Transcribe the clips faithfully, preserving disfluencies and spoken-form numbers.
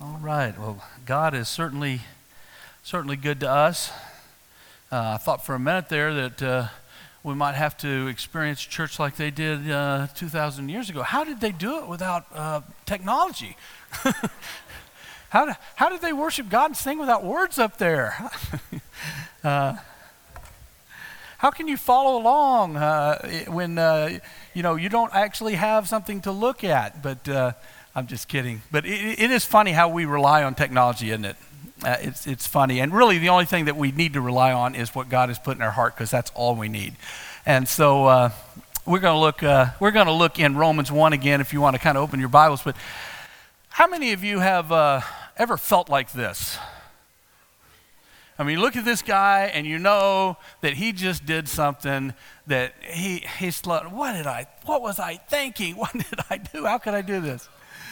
All right. Well, God is certainly, certainly good to us. Uh, I thought for a minute there that uh, we might have to experience church like they did uh, two thousand years ago. How did they do it without uh, technology? how, did, how did they worship God and sing without words up there? uh, how can you follow along uh, when uh, you know you don't actually have something to look at? But uh, I'm just kidding. But it, it is funny how we rely on technology, isn't it? Uh, it's it's funny. And really the only thing that we need to rely on is what God has put in our heart, because that's all we need. And so uh, we're going to look uh, we're going to look in Romans one again, if you want to kind of open your Bibles. But how many of you have uh, ever felt like this? I mean, look at this guy, and you know that he just did something that he he's like, what did I? What was I thinking? What did I do? How could I do this?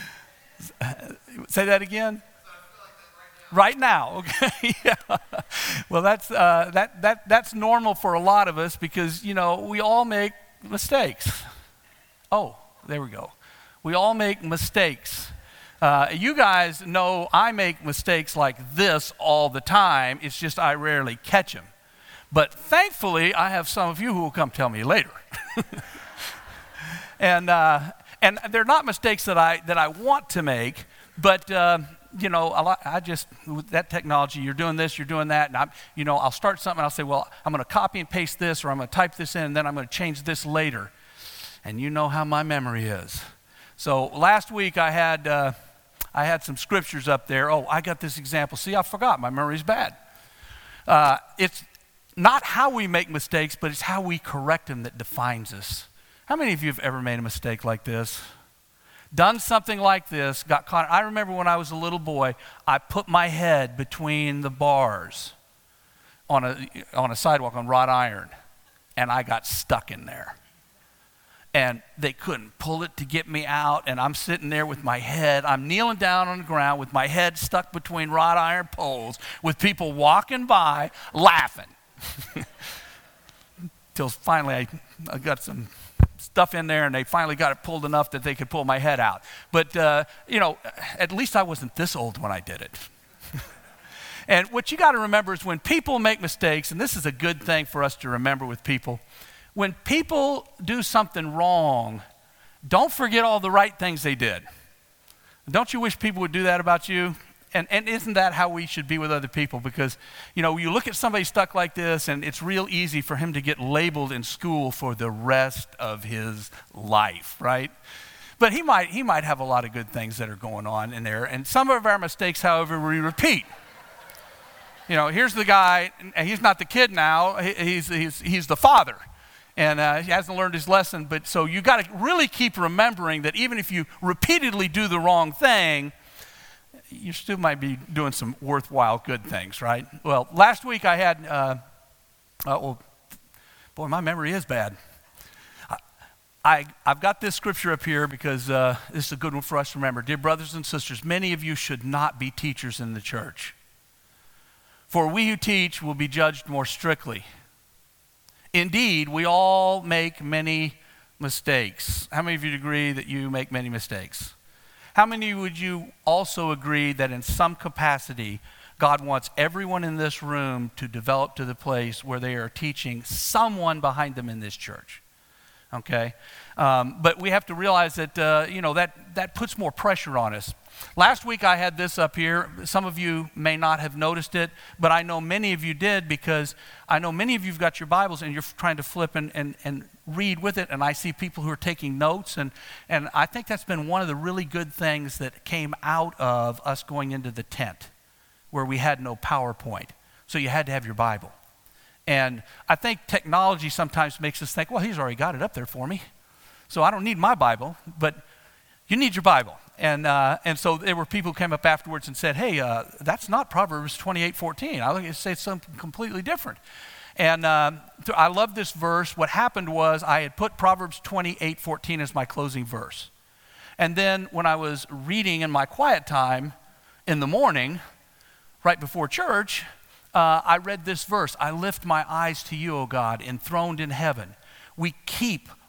Say that again. Right now, okay. Yeah. Well, that's uh, that that that's normal for a lot of us, because you know we all make mistakes. Oh, there we go. We all make mistakes. Uh, you guys know I make mistakes like this all the time. It's just I rarely catch them. But thankfully, I have some of you who will come tell me later. and uh, and they're not mistakes that I that I want to make, but. Uh, You know, I just, with that technology, you're doing this, you're doing that, and I'm, you know, I'll start something, and I'll say, well, I'm going to copy and paste this, or I'm going to type this in, and then I'm going to change this later. And you know how my memory is. So last week I had, uh, I had some scriptures up there. Oh, I got this example. See, I forgot. My memory's bad. Uh, it's not how we make mistakes, but it's how we correct them that defines us. How many of you have ever made a mistake like this? Done something like this, got caught. I remember when I was a little boy, I put my head between the bars on a on a sidewalk on wrought iron, and I got stuck in there. And they couldn't pull it to get me out, and I'm sitting there with my head, I'm kneeling down on the ground with my head stuck between wrought iron poles, with people walking by laughing. Till finally I, I got some stuff in there, and they finally got it pulled enough that they could pull my head out. But, uh, you know, at least I wasn't this old when I did it. And what you got to remember is when people make mistakes, and this is a good thing for us to remember with people, when people do something wrong, don't forget all the right things they did. Don't you wish people would do that about you? And, and isn't that how we should be with other people? Because, you know, you look at somebody stuck like this, and it's real easy for him to get labeled in school for the rest of his life, right? But he might he might have a lot of good things that are going on in there. And some of our mistakes, however, we repeat. You know, here's the guy, and he's not the kid now, he's, he's, he's the father. And uh, he hasn't learned his lesson. But so you got to really keep remembering that even if you repeatedly do the wrong thing, you still might be doing some worthwhile good things, right? Well, last week I had, uh, uh, well, boy, my memory is bad. I, I, I've got this scripture up here because uh, this is a good one for us to remember. Dear brothers and sisters, many of you should not be teachers in the church, for we who teach will be judged more strictly. Indeed, we all make many mistakes. How many of you agree that you make many mistakes? How many would you also agree that in some capacity, God wants everyone in this room to develop to the place where they are teaching someone behind them in this church? Okay? Um, but we have to realize that, uh, you know, that, that puts more pressure on us. Last week I had this up here. Some of you may not have noticed it, but I know many of you did, because I know many of you have got your Bibles and you're trying to flip and, and, and read with it, and I see people who are taking notes, and, and I think that's been one of the really good things that came out of us going into the tent, where we had no PowerPoint, so you had to have your Bible. And I think technology sometimes makes us think, well, he's already got it up there for me, so I don't need my Bible, but you need your Bible. And uh, and so there were people who came up afterwards and said, hey, uh, that's not Proverbs twenty-eight fourteen. I like to say something completely different. And uh, I love this verse. What happened was I had put Proverbs twenty-eight fourteen as my closing verse. And then when I was reading in my quiet time in the morning, right before church, uh, I read this verse. I lift my eyes to you, O God, enthroned in heaven. We keep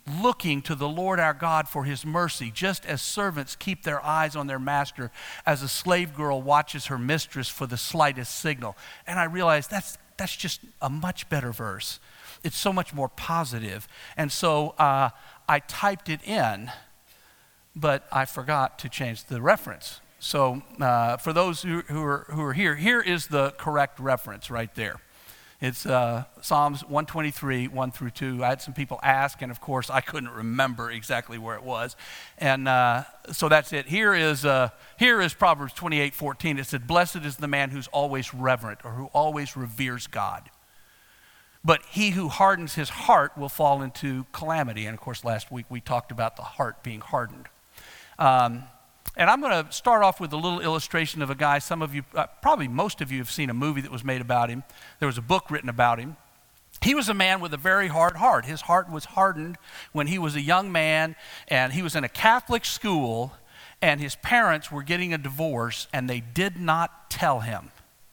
looking to the Lord our God for his mercy, just as servants keep their eyes on their master, as a slave girl watches her mistress for the slightest signal. And I realized that's, that's just a much better verse. It's so much more positive. And so uh, I typed it in, but I forgot to change the reference. So uh, for those who, who, are, who are here, here is the correct reference right there. It's uh, Psalms one twenty-three, one through two. I had some people ask, and of course I couldn't remember exactly where it was. And uh, so that's it. Here is, uh, here is Proverbs twenty-eight, fourteen. It said, blessed is the man who's always reverent, or who always reveres God. But he who hardens his heart will fall into calamity. And of course last week we talked about the heart being hardened. Um, And I'm going to start off with a little illustration of a guy. Some of you, uh, probably most of you have seen a movie that was made about him. There was a book written about him. He was a man with a very hard heart. His heart was hardened when he was a young man, and he was in a Catholic school, and his parents were getting a divorce, and they did not tell him.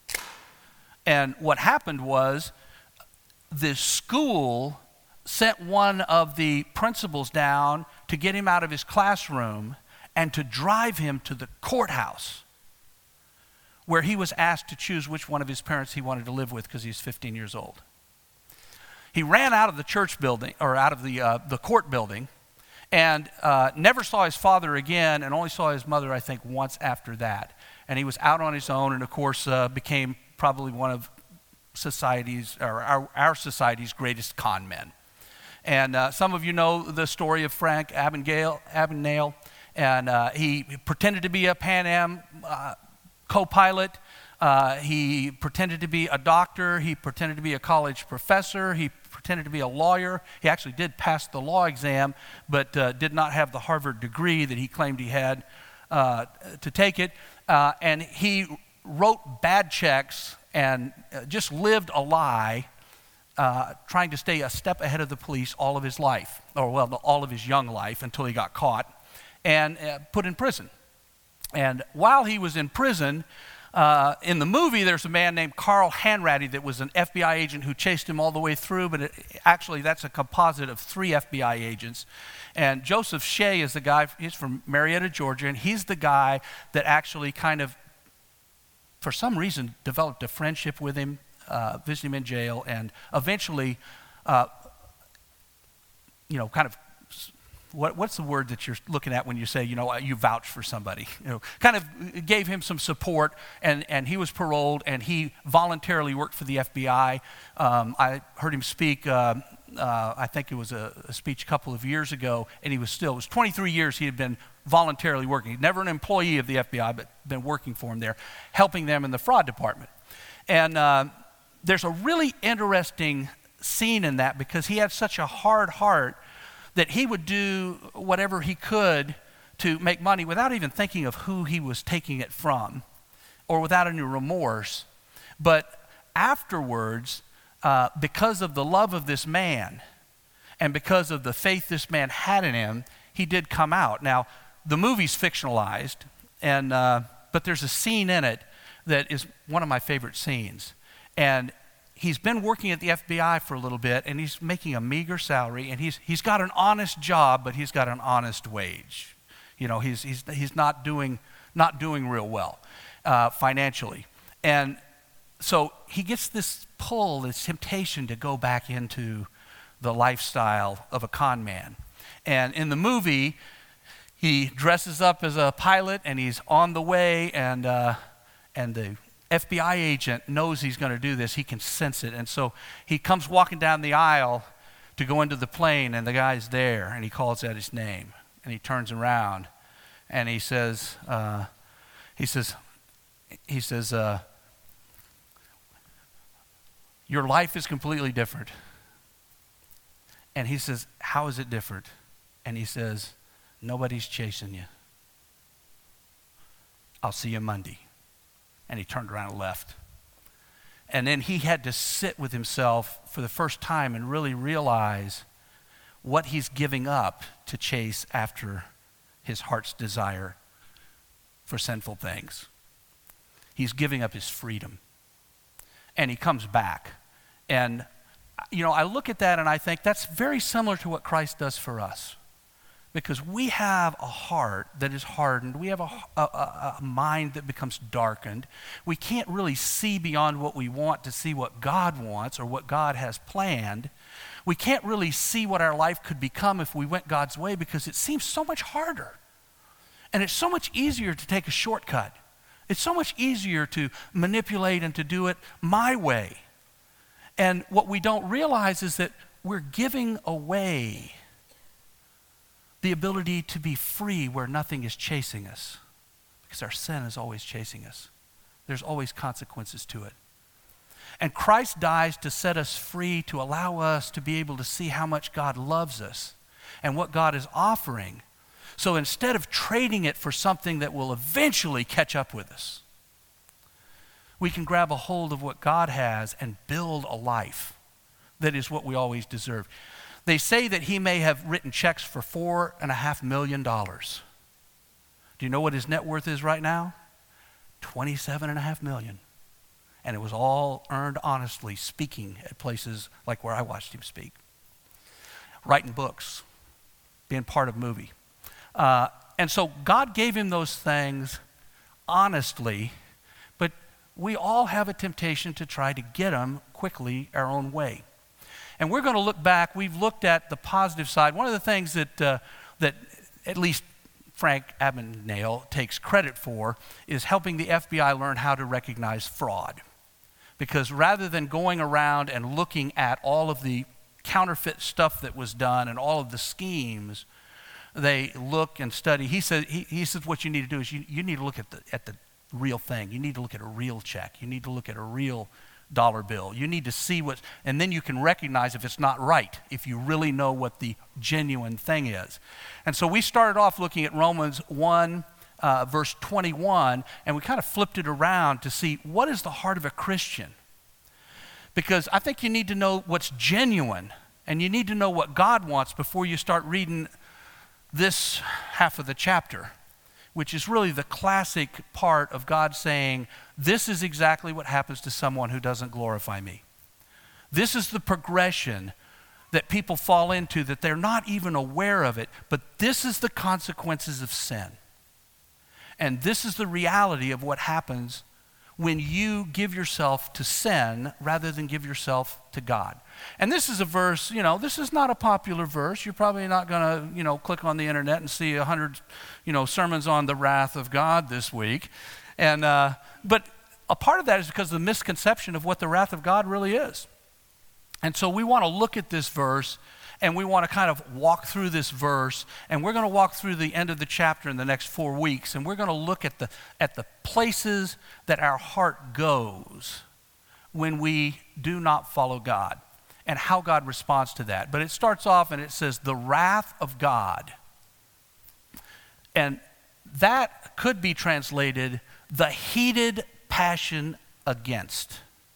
And what happened was the school sent one of the principals down to get him out of his classroom and to drive him to the courthouse, where he was asked to choose which one of his parents he wanted to live with because he's fifteen years old. He ran out of the church building, or out of the, uh, the court building, and uh, never saw his father again, and only saw his mother, I think, once after that. And he was out on his own, and of course uh, became probably one of society's, or our, our society's greatest con men. And uh, some of you know the story of Frank Abagnale, Abagnale. And uh, he pretended to be a Pan Am uh, co-pilot. Uh, he pretended to be a doctor. He pretended to be a college professor. He pretended to be a lawyer. He actually did pass the law exam, but uh, did not have the Harvard degree that he claimed he had uh, to take it. Uh, and he wrote bad checks and uh, just lived a lie, uh, trying to stay a step ahead of the police all of his life, or well, all of his young life, until he got caught and uh, put in prison. And while he was in prison, uh, in the movie, there's a man named Carl Hanratty that was an F B I agent who chased him all the way through, but it, actually that's a composite of three F B I agents. And Joseph Shea is the guy, he's from Marietta, Georgia, and he's the guy that actually kind of, for some reason, developed a friendship with him, uh, visited him in jail, and eventually, uh, you know, kind of What, what's the word that you're looking at when you say, you know, you vouch for somebody? You know, kind of gave him some support, and, and he was paroled, and he voluntarily worked for the F B I. Um, I heard him speak, uh, uh, I think it was a, a speech a couple of years ago, and he was still, it was twenty-three years he had been voluntarily working. Never an employee of the F B I, but been working for him there, helping them in the fraud department. And uh, there's a really interesting scene in that, because he had such a hard heart that he would do whatever he could to make money without even thinking of who he was taking it from, or without any remorse. But afterwards, uh, because of the love of this man, and because of the faith this man had in him, he did come out. Now, the movie's fictionalized, and uh, but there's a scene in it that is one of my favorite scenes. And he's been working at the F B I for a little bit, and he's making a meager salary, and he's he's got an honest job, but he's got an honest wage. You know, he's he's he's not doing not doing real well uh, financially, and so he gets this pull, this temptation to go back into the lifestyle of a con man. And in the movie, he dresses up as a pilot, and he's on the way, and uh, and the F B I agent knows he's going to do this. He can sense it. And so he comes walking down the aisle to go into the plane, and the guy's there, and he calls out his name. And he turns around, and he says, uh, he says, he says, uh, your life is completely different. And he says, how is it different? And he says, nobody's chasing you. I'll see you Monday. And he turned around and left. And then he had to sit with himself for the first time and really realize what he's giving up to chase after his heart's desire for sinful things. He's giving up his freedom. And he comes back. And you know, I look at that and I think that's very similar to what Christ does for us. Because we have a heart that is hardened. We have a, a, a mind that becomes darkened. We can't really see beyond what we want to see what God wants or what God has planned. We can't really see what our life could become if we went God's way because it seems so much harder. And it's so much easier to take a shortcut. It's so much easier to manipulate and to do it my way. And what we don't realize is that we're giving away the ability to be free where nothing is chasing us, because our sin is always chasing us. There's always consequences to it. And Christ dies to set us free, to allow us to be able to see how much God loves us and what God is offering. So instead of trading it for something that will eventually catch up with us, we can grab a hold of what God has and build a life that is what we always deserve. They say that he may have written checks for four and a half million dollars. Do you know what his net worth is right now? Twenty-seven and a half million. And it was all earned honestly, speaking at places like where I watched him speak. Writing books, being part of movie. Uh, and so God gave him those things honestly, but we all have a temptation to try to get them quickly our own way. And we're going to look back. We've looked at the positive side. One of the things that uh, that at least Frank Abagnale takes credit for is helping the F B I learn how to recognize fraud. Because rather than going around and looking at all of the counterfeit stuff that was done and all of the schemes, they look and study. He says, he, he says what you need to do is you, you need to look at the, at the real thing. You need to look at a real check. You need to look at a real dollar bill. You need to see what, and then you can recognize if it's not right, if you really know what the genuine thing is. And so we started off looking at Romans one, uh, verse twenty-one, and we kind of flipped it around to see what is the heart of a Christian. Because I think you need to know what's genuine, and you need to know what God wants before you start reading this half of the chapter, which is really the classic part of God saying, this is exactly what happens to someone who doesn't glorify me. This is the progression that people fall into, that they're not even aware of it, but this is the consequences of sin. And this is the reality of what happens when you give yourself to sin rather than give yourself to God. And this is a verse, you know, this is not a popular verse. You're probably not going to, you know, click on the internet and see a hundred, you know, sermons on the wrath of God this week. And, uh, but a part of that is because of the misconception of what the wrath of God really is. And so we want to look at this verse and we want to kind of walk through this verse, and we're going to walk through the end of the chapter in the next four weeks, and we're going to look at the at the places that our heart goes when we do not follow God and how God responds to that. But it starts off and it says, the wrath of God. And that could be translated, the heated passion against.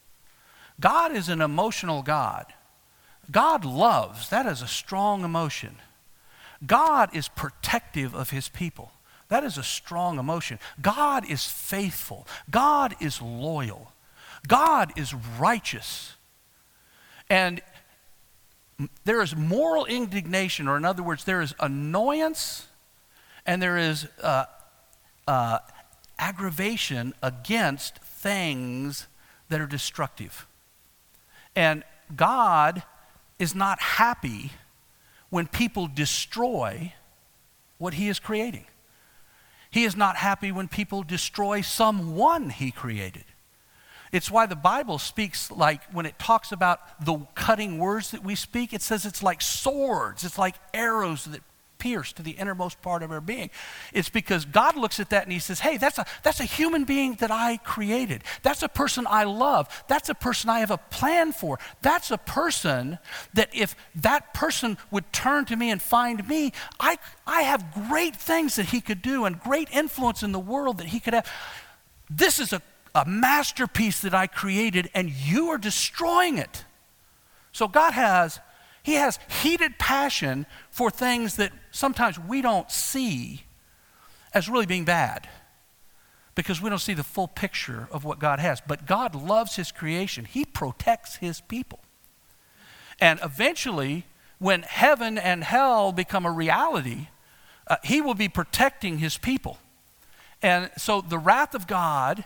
God is an emotional God. God loves. That is a strong emotion. God is protective of his people. That is a strong emotion. God is faithful. God is loyal. God is righteous. And there is moral indignation, or in other words, there is annoyance and there is uh, uh, aggravation against things that are destructive. And God is not happy when people destroy what he is creating. He is not happy when people destroy someone he created. It's why the Bible speaks like, when it talks about the cutting words that we speak, it says it's like swords, it's like arrows that pierce to the innermost part of our being. It's because God looks at that and he says, hey, that's a, that's a human being that I created. That's a person I love. That's a person I have a plan for. That's a person that if that person would turn to me and find me, I, I have great things that he could do and great influence in the world that he could have. This is a, a masterpiece that I created and you are destroying it. So God has He has heated passion for things that sometimes we don't see as really being bad because we don't see the full picture of what God has. But God loves his creation. He protects his people. And eventually, when heaven and hell become a reality, uh, he will be protecting his people. And so the wrath of God,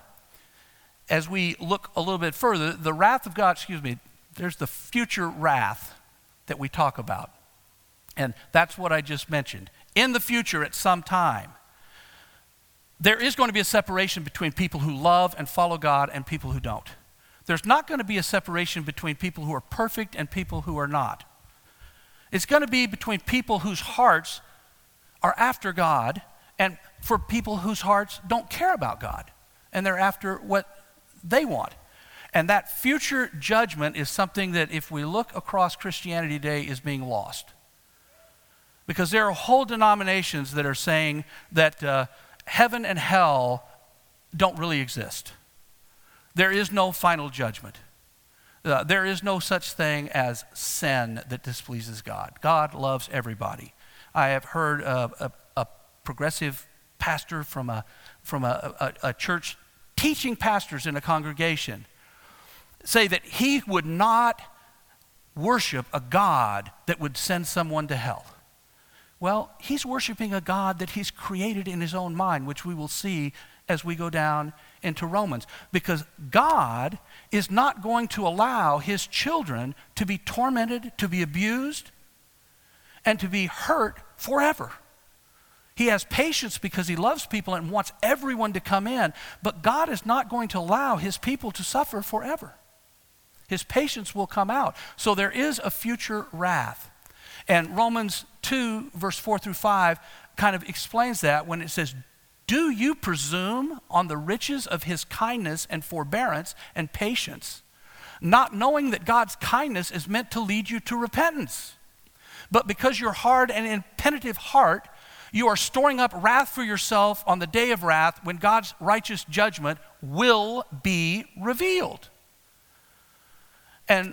as we look a little bit further, the wrath of God, excuse me, there's the future wrath that we talk about. And that's what I just mentioned. In the future, at some time, there is going to be a separation between people who love and follow God and people who don't. There's not going to be a separation between people who are perfect and people who are not. It's going to be between people whose hearts are after God and for people whose hearts don't care about God and they're after what they want. And that future judgment is something that, if we look across Christianity today, is being lost. Because there are whole denominations that are saying that uh, heaven and hell don't really exist. There is no final judgment. Uh, there is no such thing as sin that displeases God. God loves everybody. I have heard uh, a, a progressive pastor from a from a, a, a church teaching pastors in a congregation say that he would not worship a God that would send someone to hell. Well, he's worshiping a God that he's created in his own mind, which we will see as we go down into Romans. Because God is not going to allow his children to be tormented, to be abused, and to be hurt forever. He has patience because he loves people and wants everyone to come in, but God is not going to allow his people to suffer forever. His patience will come out. So there is a future wrath. And Romans two, verse four through five, kind of explains that when it says, "Do you presume on the riches of his kindness and forbearance and patience, not knowing that God's kindness is meant to lead you to repentance? But because your hard and impenitent heart, you are storing up wrath for yourself on the day of wrath when God's righteous judgment will be revealed." And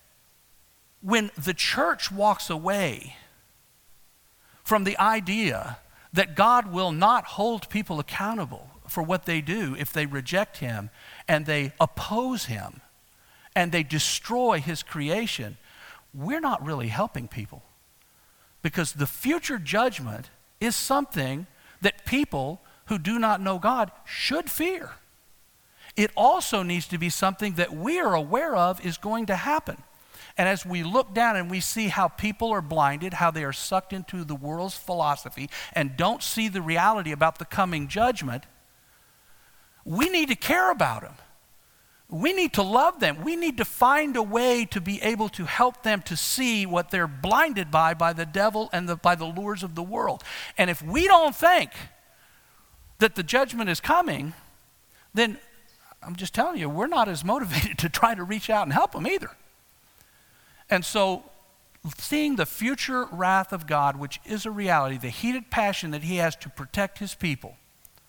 when the church walks away from the idea that God will not hold people accountable for what they do if they reject him and they oppose him and they destroy his creation, we're not really helping people. Because the future judgment is something that people who do not know God should fear. It also needs to be something that we are aware of is going to happen. And as we look down and we see how people are blinded, how they are sucked into the world's philosophy and don't see the reality about the coming judgment, we need to care about them. We need to love them. We need to find a way to be able to help them to see what they're blinded by, by the devil and the, by the lures of the world. And if we don't think that the judgment is coming, then I'm just telling you, we're not as motivated to try to reach out and help them either. And so, seeing the future wrath of God, which is a reality, the heated passion that he has to protect his people,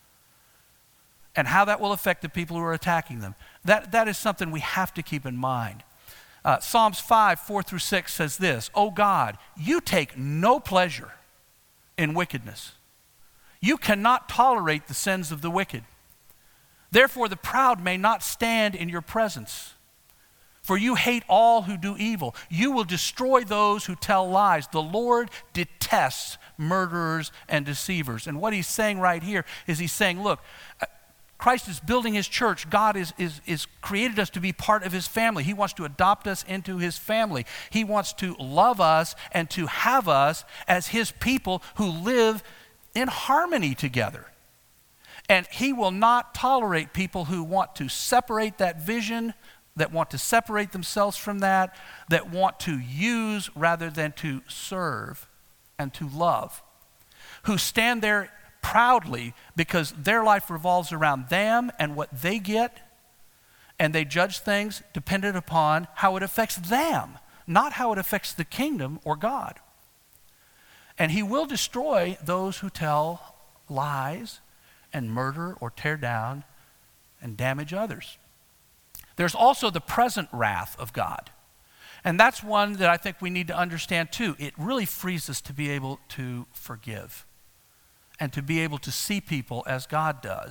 and how that will affect the people who are attacking them, that, that is something we have to keep in mind. Uh, Psalms five, four through six says this, "O God, you take no pleasure in wickedness. You cannot tolerate the sins of the wicked. Therefore the proud may not stand in your presence. For you hate all who do evil. You will destroy those who tell lies. The Lord detests murderers and deceivers." And what he's saying right here is he's saying, look, Christ is building his church. God is, is, is created us to be part of his family. He wants to adopt us into his family. He wants to love us and to have us as his people who live in harmony together. And he will not tolerate people who want to separate that vision, that want to separate themselves from that, that want to use rather than to serve and to love, who stand there proudly because their life revolves around them and what they get, and they judge things dependent upon how it affects them, not how it affects the kingdom or God. And he will destroy those who tell lies and murder or tear down and damage others. There's also the present wrath of God. And that's one that I think we need to understand too. It really frees us to be able to forgive and to be able to see people as God does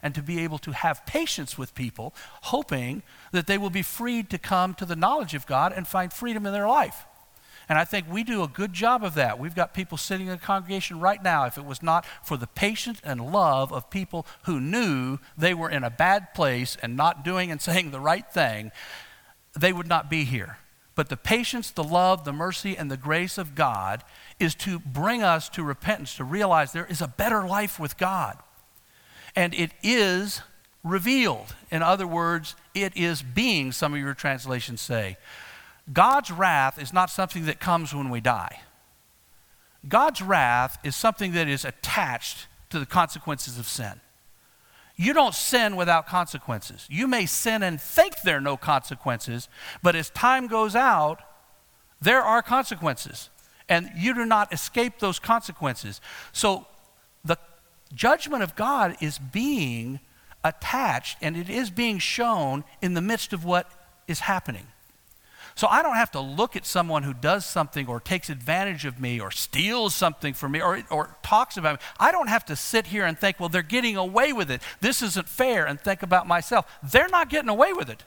and to be able to have patience with people, hoping that they will be freed to come to the knowledge of God and find freedom in their life. And I think we do a good job of that. We've got people sitting in the congregation right now. If it was not for the patience and love of people who knew they were in a bad place and not doing and saying the right thing, they would not be here. But the patience, the love, the mercy, and the grace of God is to bring us to repentance, to realize there is a better life with God. And it is revealed. In other words, it is being, some of your translations say. God's wrath is not something that comes when we die. God's wrath is something that is attached to the consequences of sin. You don't sin without consequences. You may sin and think there are no consequences, but as time goes out, there are consequences, and you do not escape those consequences. So the judgment of God is being attached, and it is being shown in the midst of what is happening. So I don't have to look at someone who does something or takes advantage of me or steals something from me or, or talks about me. I don't have to sit here and think, well, they're getting away with it. This isn't fair, and think about myself. They're not getting away with it.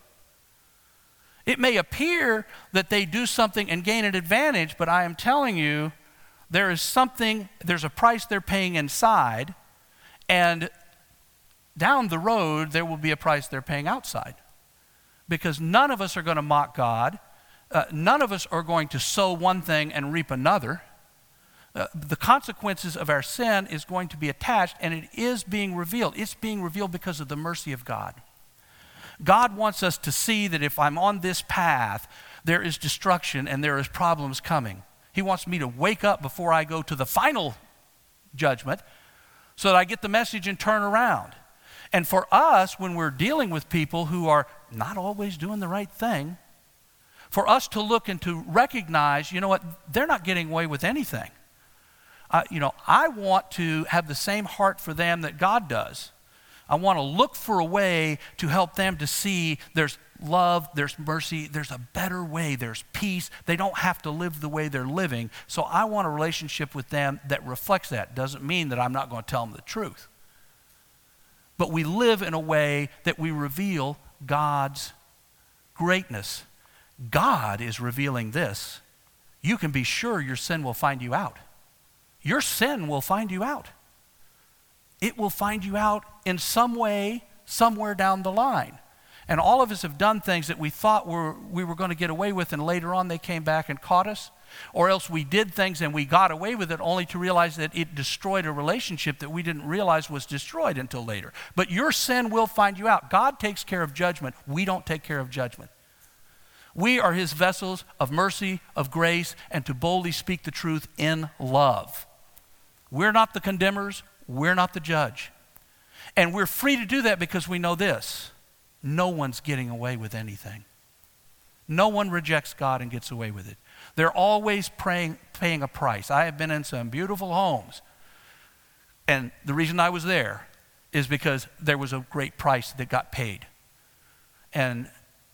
It may appear that they do something and gain an advantage, but I am telling you, there is something, there's a price they're paying inside, and down the road, there will be a price they're paying outside. Because none of us are going to mock God. Uh, none of us are going to sow one thing and reap another. Uh, the consequences of our sin is going to be attached, and it is being revealed. It's being revealed because of the mercy of God. God wants us to see that if I'm on this path, there is destruction and there is problems coming. He wants me to wake up before I go to the final judgment so that I get the message and turn around. And for us, when we're dealing with people who are not always doing the right thing, for us to look and to recognize, you know what, they're not getting away with anything. Uh, you know, I want to have the same heart for them that God does. I want to look for a way to help them to see there's love, there's mercy, there's a better way, there's peace. They don't have to live the way they're living. So I want a relationship with them that reflects that. Doesn't mean that I'm not going to tell them the truth. But we live in a way that we reveal God's greatness. God is revealing this. You can be sure your sin will find you out. Your sin will find you out. It will find you out in some way, somewhere down the line. And all of us have done things that we thought were, we were going to get away with, and later on they came back and caught us. Or else we did things and we got away with it only to realize that it destroyed a relationship that we didn't realize was destroyed until later. But your sin will find you out. God takes care of judgment. We don't take care of judgment. We are his vessels of mercy, of grace, and to boldly speak the truth in love. We're not the condemners. We're not the judge. And we're free to do that because we know this. No one's getting away with anything. No one rejects God and gets away with it. They're always praying, paying a price. I have been in some beautiful homes. And the reason I was there is because there was a great price that got paid. And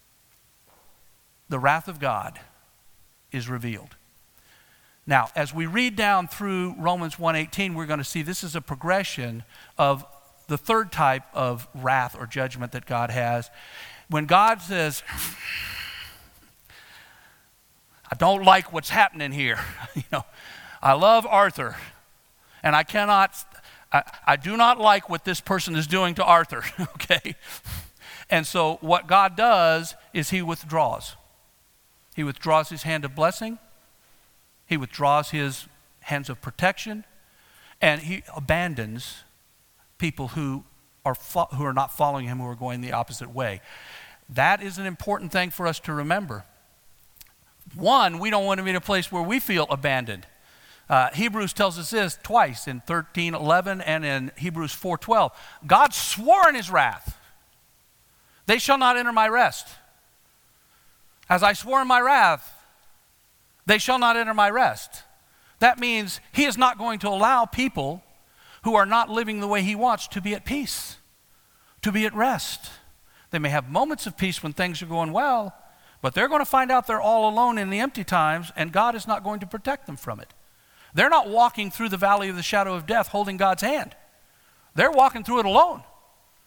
the wrath of God is revealed. Now, as we read down through Romans one eighteen, we're going to see this is a progression of the third type of wrath or judgment that God has. When God says, I don't like what's happening here. you know, I love Arthur, and I cannot, I, I do not like what this person is doing to Arthur, okay? And so what God does is he withdraws. He withdraws his hand of blessing. He withdraws his hands of protection, and he abandons people who are fo- who are not following him, who are going the opposite way. That is an important thing for us to remember. One, we don't want to be in a place where we feel abandoned. Uh, Hebrews tells us this twice, in thirteen eleven and in Hebrews four twelve. God swore in his wrath, they shall not enter my rest. As I swore in my wrath, they shall not enter my rest. That means he is not going to allow people who are not living the way he wants to be at peace, to be at rest. They may have moments of peace when things are going well, but they're going to find out they're all alone in the empty times, and God is not going to protect them from it. They're not walking through the valley of the shadow of death holding God's hand. They're walking through it alone.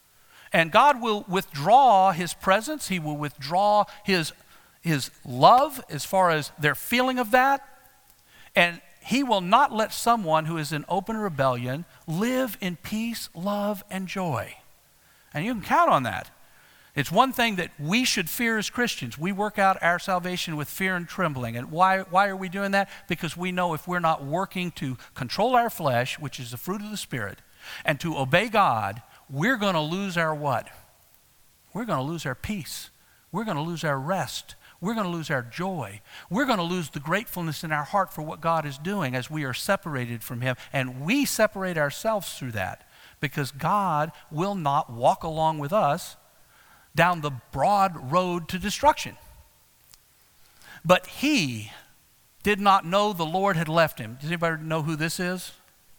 And God will withdraw his presence. He will withdraw his, his love as far as their feeling of that. And he will not let someone who is in open rebellion live in peace, love, and joy. And you can count on that. It's one thing that we should fear as Christians. We work out our salvation with fear and trembling. And why, why are we doing that? Because we know if we're not working to control our flesh, which is the fruit of the Spirit, and to obey God, we're going to lose our what? We're going to lose our peace. We're going to lose our rest. We're going to lose our joy. We're going to lose the gratefulness in our heart for what God is doing as we are separated from him. And we separate ourselves through that because God will not walk along with us down the broad road to destruction. But he did not know the Lord had left him. Does anybody know who this is?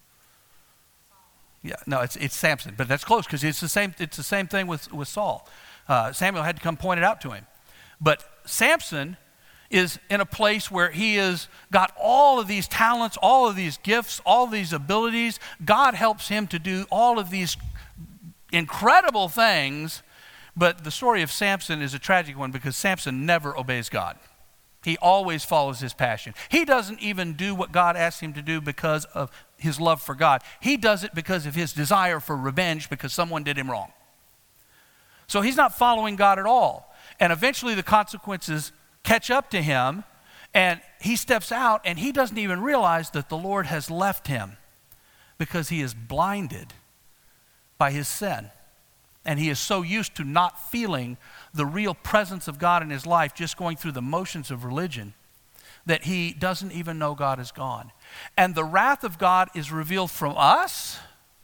Yeah, no, it's it's Samson, but that's close because it's the same. It's the same thing with with Saul. Uh, Samuel had to come point it out to him. But Samson is in a place where he has got all of these talents, all of these gifts, all of these abilities. God helps him to do all of these incredible things. But the story of Samson is a tragic one because Samson never obeys God. He always follows his passion. He doesn't even do what God asks him to do because of his love for God. He does it because of his desire for revenge because someone did him wrong. So he's not following God at all. And eventually the consequences catch up to him and he steps out and he doesn't even realize that the Lord has left him because he is blinded by his sin. And he is so used to not feeling the real presence of God in his life, just going through the motions of religion, that he doesn't even know God is gone. And the wrath of God is revealed from us.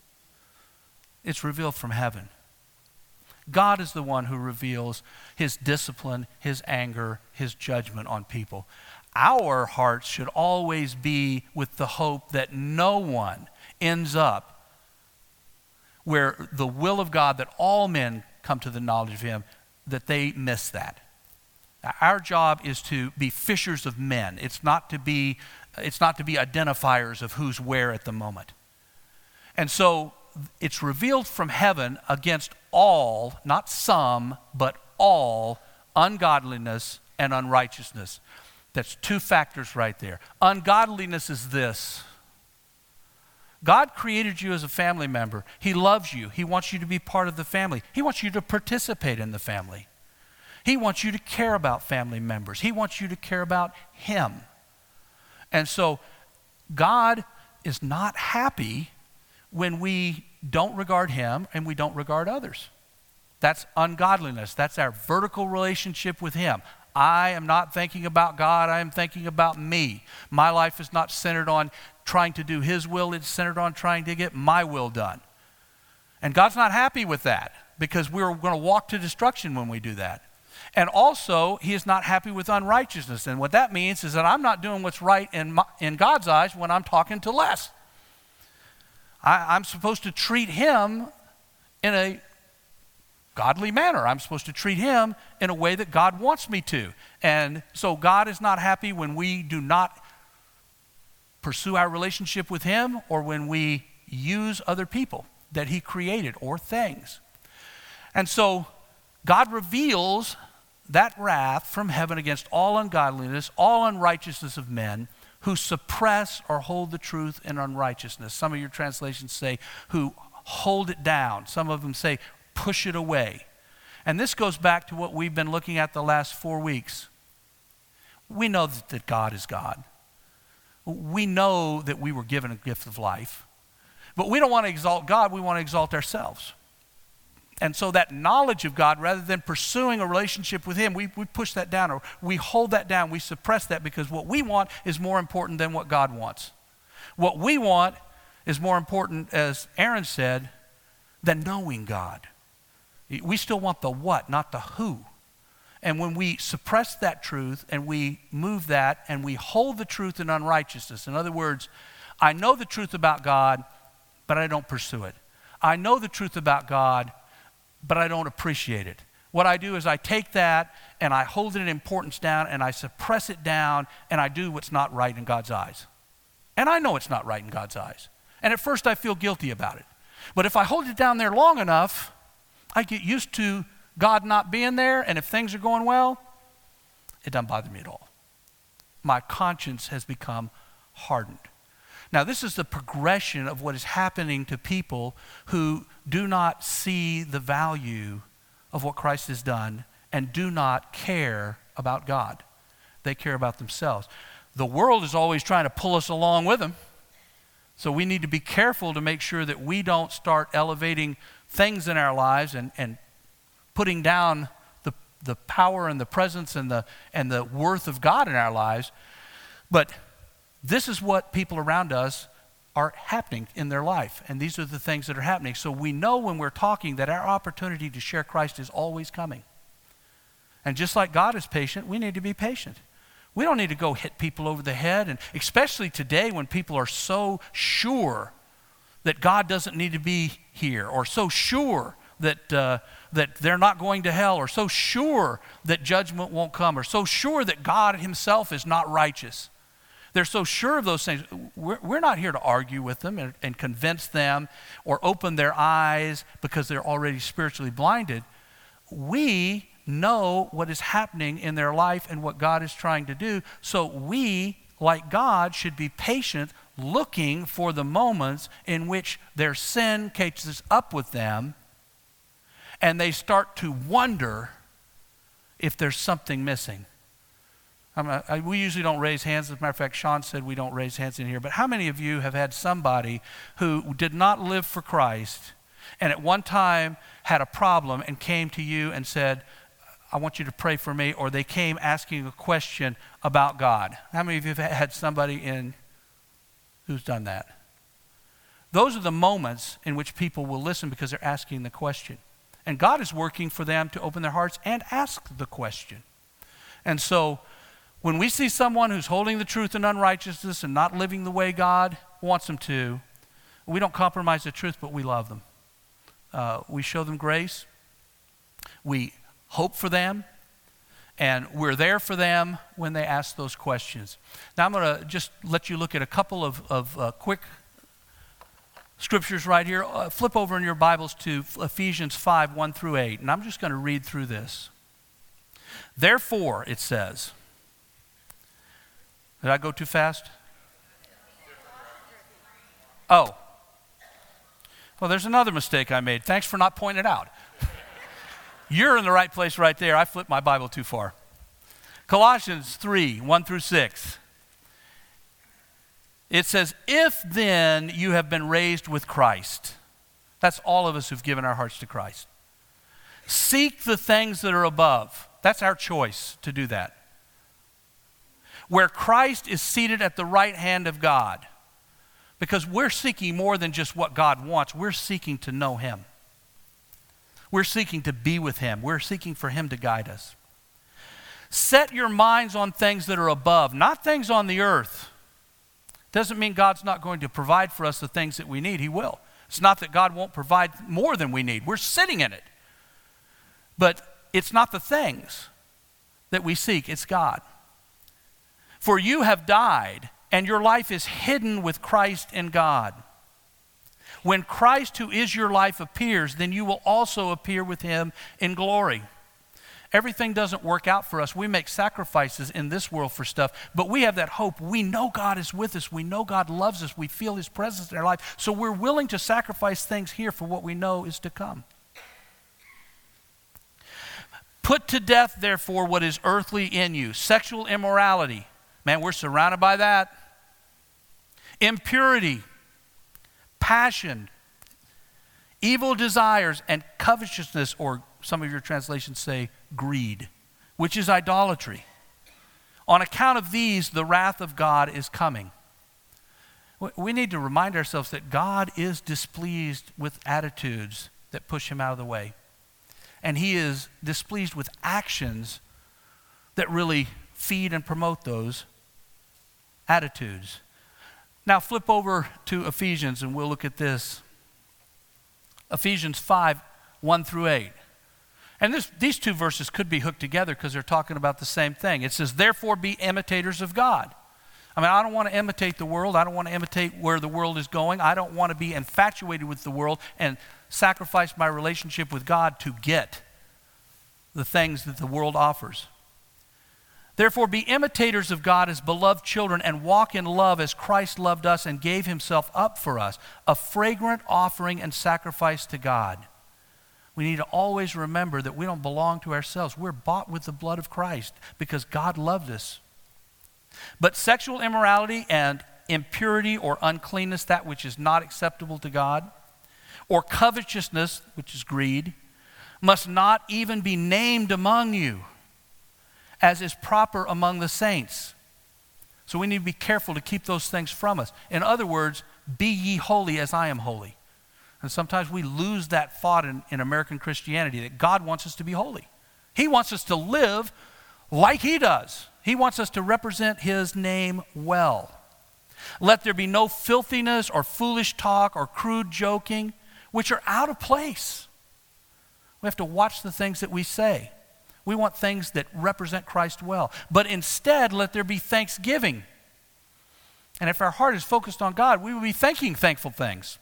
It's revealed from heaven. God is the one who reveals his discipline, his anger, his judgment on people. Our hearts should always be with the hope that no one ends up where the will of God, that all men come to the knowledge of him, that they miss that. Our job is to be fishers of men. It's not to be, it's not to be identifiers of who's where at the moment. And so it's revealed from heaven against all, not some, but all ungodliness and unrighteousness. That's two factors right there. Ungodliness is this. God created you as a family member. He loves you. He wants you to be part of the family. He wants you to participate in the family. He wants you to care about family members. He wants you to care about him. And so God is not happy when we don't regard him and we don't regard others. That's ungodliness. That's our vertical relationship with him. I am not thinking about God. I am thinking about me. My life is not centered on trying to do his will. It's centered on trying to get my will done. And God's not happy with that because we're going to walk to destruction when we do that. And also, he is not happy with unrighteousness. And what that means is that I'm not doing what's right in, my, in God's eyes when I'm talking to Les. I, I'm supposed to treat him in a godly manner. I'm supposed to treat him in a way that God wants me to. And so God is not happy when we do not pursue our relationship with him or when we use other people that he created or things. And so God reveals that wrath from heaven against all ungodliness, all unrighteousness of men who suppress or hold the truth in unrighteousness. Some of your translations say who hold it down. Some of them say push it away. And this goes back to what we've been looking at the last four weeks. We know that God is God. We know that we were given a gift of life. But we don't want to exalt God, we want to exalt ourselves. And so that knowledge of God, rather than pursuing a relationship with him, we, we push that down or we hold that down, we suppress that because what we want is more important than what God wants. What we want is more important, as Aaron said, than knowing God. We still want the what, not the who. And when we suppress that truth and we move that and we hold the truth in unrighteousness, in other words, I know the truth about God, but I don't pursue it. I know the truth about God, but I don't appreciate it. What I do is I take that and I hold it in importance down and I suppress it down and I do what's not right in God's eyes. And I know it's not right in God's eyes. And at first I feel guilty about it. But if I hold it down there long enough, I get used to God not being there, and if things are going well, it doesn't bother me at all. My conscience has become hardened. Now, this is the progression of what is happening to people who do not see the value of what Christ has done and do not care about God. They care about themselves. The world is always trying to pull us along with them. So we need to be careful to make sure that we don't start elevating things in our lives and, and putting down the, the power and the presence and the, and the worth of God in our lives. But this is what people around us are happening in their life. And these are the things that are happening. So we know when we're talking that our opportunity to share Christ is always coming. And just like God is patient, we need to be patient. We don't need to go hit people over the head, and especially today when people are so sure that God doesn't need to be here, or so sure that uh, that they're not going to hell, or so sure that judgment won't come, or so sure that God himself is not righteous. They're so sure of those things. We're, we're not here to argue with them and, and convince them or open their eyes because they're already spiritually blinded. We know what is happening in their life and what God is trying to do. So we, like God, should be patient, looking for the moments in which their sin catches up with them and they start to wonder if there's something missing. I'm a, I, we usually don't raise hands. As a matter of fact, Sean said we don't raise hands in here. But how many of you have had somebody who did not live for Christ and at one time had a problem and came to you and said, I want you to pray for me, or they came asking a question about God? How many of you have had somebody in who's done that? Those are the moments in which people will listen because they're asking the question. And God is working for them to open their hearts and ask the question. And so when we see someone who's holding the truth in unrighteousness and not living the way God wants them to, we don't compromise the truth, but we love them. Uh, we show them grace. We hope for them, and we're there for them when they ask those questions. Now I'm going to just let you look at a couple of, of uh, quick scriptures right here. Uh, flip over in your Bibles to Ephesians five, one through eight, and I'm just going to read through this. Therefore, it says, did I go too fast? Oh. Well, there's another mistake I made. Thanks for not pointing it out. You're in the right place right there. I flipped my Bible too far. Colossians three, one through six. It says, if then you have been raised with Christ. That's all of us who've given our hearts to Christ. Seek the things that are above. That's our choice to do that. Where Christ is seated at the right hand of God. Because we're seeking more than just what God wants. We're seeking to know him. We're seeking to be with him. We're seeking for him to guide us. Set your minds on things that are above, not things on the earth. Doesn't mean God's not going to provide for us the things that we need. He will. It's not that God won't provide more than we need. We're sitting in it. But it's not the things that we seek. It's God. For you have died, and your life is hidden with Christ in God. When Christ, who is your life, appears, then you will also appear with him in glory. Everything doesn't work out for us. We make sacrifices in this world for stuff, but we have that hope. We know God is with us. We know God loves us. We feel his presence in our life. So we're willing to sacrifice things here for what we know is to come. Put to death, therefore, what is earthly in you. Sexual immorality. Man, we're surrounded by that. Impurity. Passion, evil desires, and covetousness, or some of your translations say greed, which is idolatry. On account of these, the wrath of God is coming. We need to remind ourselves that God is displeased with attitudes that push him out of the way. And he is displeased with actions that really feed and promote those attitudes. Now flip over to Ephesians and we'll look at this. Ephesians five, one through eight. And this, these two verses could be hooked together because they're talking about the same thing. It says, therefore be imitators of God. I mean, I don't want to imitate the world. I don't want to imitate where the world is going. I don't want to be infatuated with the world and sacrifice my relationship with God to get the things that the world offers. Therefore, be imitators of God as beloved children and walk in love as Christ loved us and gave himself up for us, a fragrant offering and sacrifice to God. We need to always remember that we don't belong to ourselves. We're bought with the blood of Christ because God loved us. But sexual immorality and impurity or uncleanness, that which is not acceptable to God, or covetousness, which is greed, must not even be named among you, as is proper among the saints. So we need to be careful to keep those things from us. In other words, be ye holy as I am holy. And sometimes we lose that thought in, in American Christianity that God wants us to be holy. He wants us to live like he does. He wants us to represent his name well. Let there be no filthiness or foolish talk or crude joking, which are out of place. We have to watch the things that we say. We want things that represent Christ well. But instead, let there be thanksgiving. And if our heart is focused on God, we will be thinking thankful things.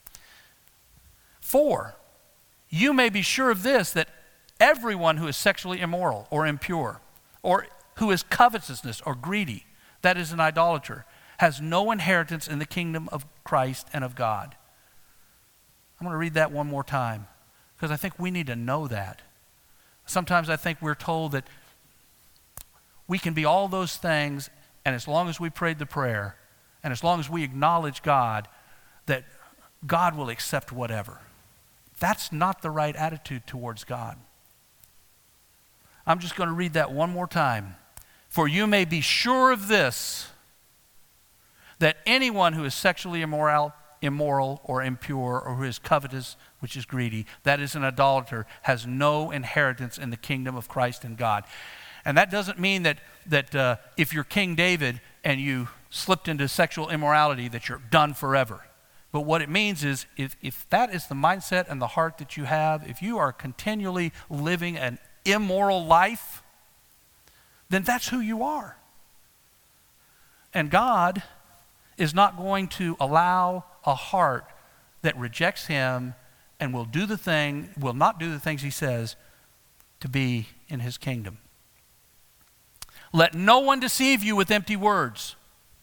Four, you may be sure of this, that everyone who is sexually immoral or impure, or who is covetousness or greedy, that is an idolater, has no inheritance in the kingdom of Christ and of God. I'm going to read that one more time because I think we need to know that. Sometimes I think we're told that we can be all those things, and as long as we prayed the prayer, and as long as we acknowledge God, that God will accept whatever. That's not the right attitude towards God. I'm just going to read that one more time. For you may be sure of this, that anyone who is sexually immoral, immoral or impure, or who is covetous, which is greedy, that is an idolater, has no inheritance in the kingdom of Christ and God. And that doesn't mean that, that uh, if you're King David and you slipped into sexual immorality that you're done forever. But what it means is if, if that is the mindset and the heart that you have, if you are continually living an immoral life, then that's who you are. And God is not going to allow a heart that rejects him and will do the thing, will not do the things he says to be in his kingdom. Let no one deceive you with empty words.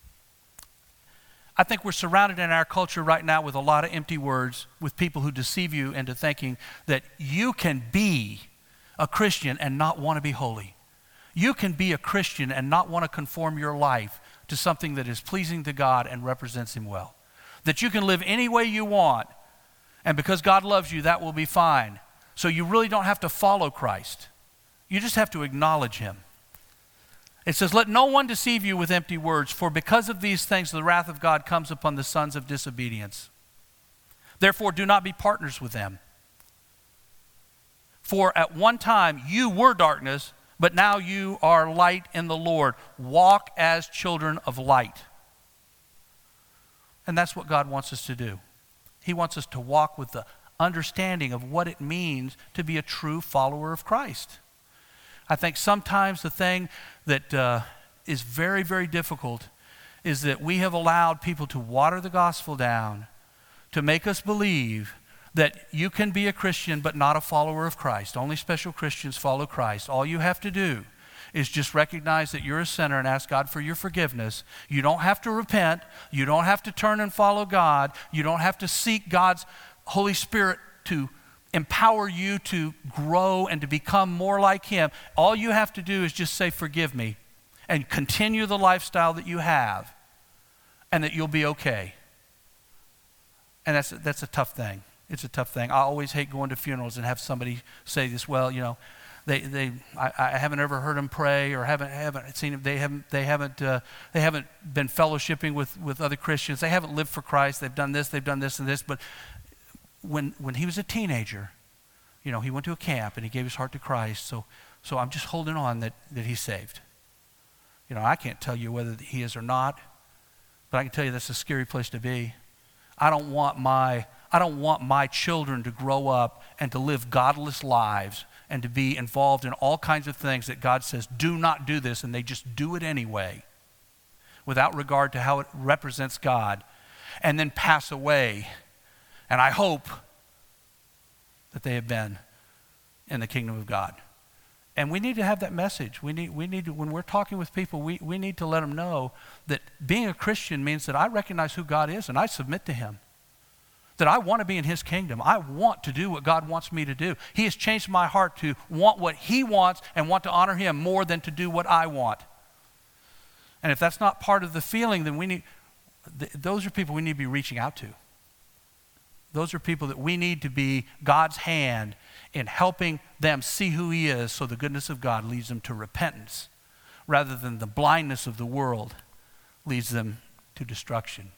I think we're surrounded in our culture right now with a lot of empty words, with people who deceive you into thinking that you can be a Christian and not want to be holy. You can be a Christian and not want to conform your life to something that is pleasing to God and represents him well. That you can live any way you want, and because God loves you, that will be fine. So you really don't have to follow Christ. You just have to acknowledge him. It says, let no one deceive you with empty words, for because of these things the wrath of God comes upon the sons of disobedience. Therefore do not be partners with them. For at one time you were darkness, but now you are light in the Lord. Walk as children of light. And that's what God wants us to do. He wants us to walk with the understanding of what it means to be a true follower of Christ. I think sometimes the thing that uh, is very, very difficult is that we have allowed people to water the gospel down to make us believe that you can be a Christian but not a follower of Christ. Only special Christians follow Christ. All you have to do is just recognize that you're a sinner and ask God for your forgiveness. You don't have to repent. You don't have to turn and follow God. You don't have to seek God's Holy Spirit to empower you to grow and to become more like him. All you have to do is just say, forgive me, and continue the lifestyle that you have, and that you'll be okay. And that's, that's a tough thing. It's a tough thing. I always hate going to funerals and have somebody say this, well, you know, they, they, I, I haven't ever heard them pray, or haven't, haven't seen them. They haven't, they haven't, uh, they haven't been fellowshipping with, with other Christians. They haven't lived for Christ. They've done this, they've done this and this. But when, when he was a teenager, you know, he went to a camp and he gave his heart to Christ. So, so I'm just holding on that, that he's saved. You know, I can't tell you whether he is or not, but I can tell you that's a scary place to be. I don't want my, I don't want my children to grow up and to live godless lives and to be involved in all kinds of things that God says, do not do this, and they just do it anyway. without regard to how it represents God, and then pass away. And I hope that they have been in the kingdom of God. And we need to have that message. We need, we need to, when we're talking with people, we, we need to let them know that being a Christian means that I recognize who God is and I submit to him. That I want to be in his kingdom. I want to do what God wants me to do. He has changed my heart to want what he wants and want to honor him more than to do what I want. And if that's not part of the feeling, then we need, th- those are people we need to be reaching out to. Those are people that we need to be God's hand in helping them see who he is, so the goodness of God leads them to repentance rather than the blindness of the world leads them to destruction.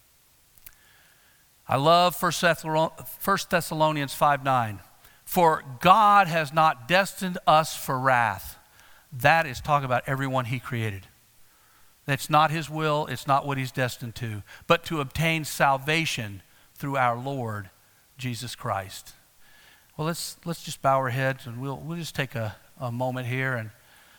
I love First Thessalonians five nine. For God has not destined us for wrath. That is talking about everyone he created. That's not his will, it's not what he's destined to, but to obtain salvation through our Lord Jesus Christ. Well, let's let's just bow our heads and we'll we'll just take a, a moment here and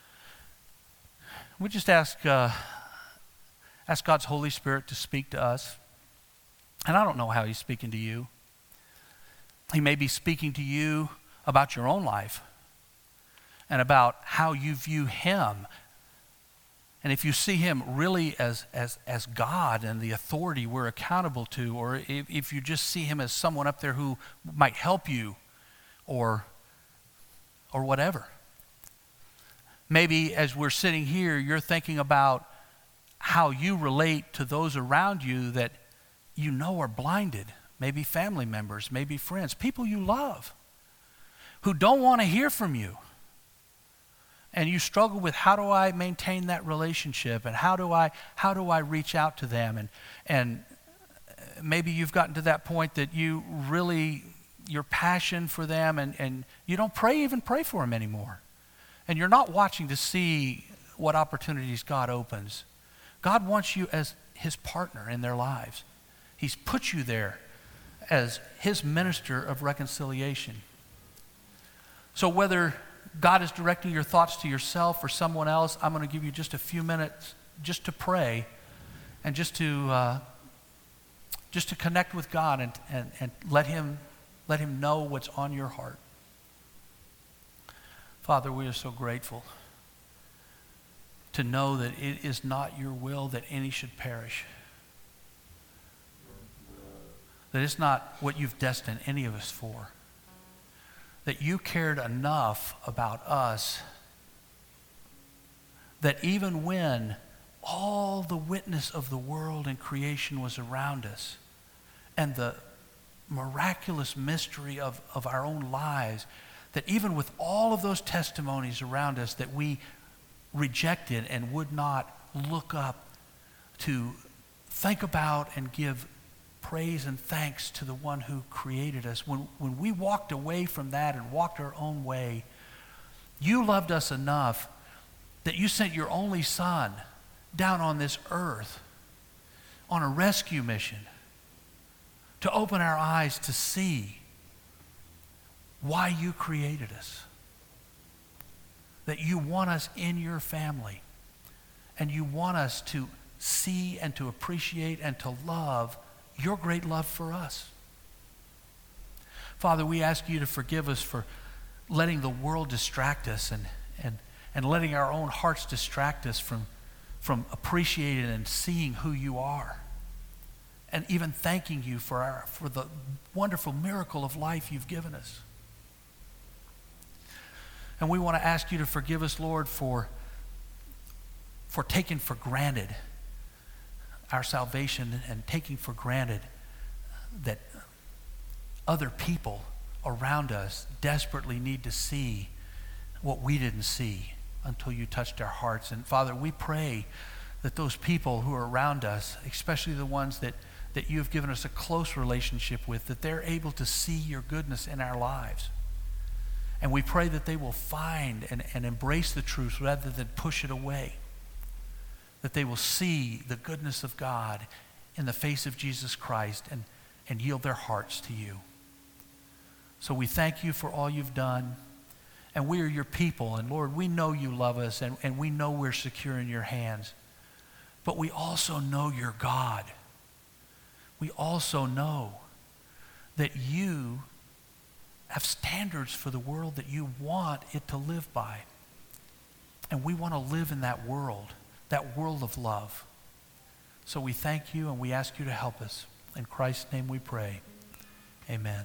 we'll just ask uh, ask God's Holy Spirit to speak to us. And I don't know how he's speaking to you. He may be speaking to you about your own life and about how you view him. And if you see him really as, as, as God and the authority we're accountable to, or if, if you just see him as someone up there who might help you or, or whatever. Maybe as we're sitting here, you're thinking about how you relate to those around you that you know are blinded, maybe family members, maybe friends, people you love who don't want to hear from you. And you struggle with, how do I maintain that relationship, and how do I how do I reach out to them? And and maybe you've gotten to that point that you really, your passion for them, and, and you don't pray even pray for them anymore. And you're not watching to see what opportunities God opens. God wants you as his partner in their lives. He's put you there as his minister of reconciliation. So whether God is directing your thoughts to yourself or someone else, I'm going to give you just a few minutes just to pray and just to uh, just to connect with God and, and, and let him let him know what's on your heart. Father, we are so grateful to know that it is not your will that any should perish. That it's not what you've destined any of us for. That you cared enough about us that even when all the witness of the world and creation was around us and the miraculous mystery of, of our own lives, that even with all of those testimonies around us that we rejected and would not look up to think about and give praise and thanks to the one who created us. When, when we walked away from that and walked our own way, you loved us enough that you sent your only son down on this earth on a rescue mission to open our eyes to see why you created us. That you want us in your family, and you want us to see and to appreciate and to love your great love for us. Father, we ask you to forgive us for letting the world distract us and, and, and letting our own hearts distract us from, from appreciating and seeing who you are. And even thanking you for, our, for the wonderful miracle of life you've given us. And we want to ask you to forgive us, Lord, for, for taking for granted our salvation and taking for granted that other people around us desperately need to see what we didn't see until you touched our hearts. And Father, we pray that those people who are around us, especially the ones that, that you have given us a close relationship with, that they're able to see your goodness in our lives. And we pray that they will find and, and embrace the truth rather than push it away. That they will see the goodness of God in the face of Jesus Christ and, and yield their hearts to you. So we thank you for all you've done. And we are your people. And Lord, we know you love us, and, and we know we're secure in your hands. but we also know you're God. We also know that you have standards for the world that you want it to live by. And we want to live in that world, that world of love. So we thank you and we ask you to help us. In Christ's name we pray. Amen.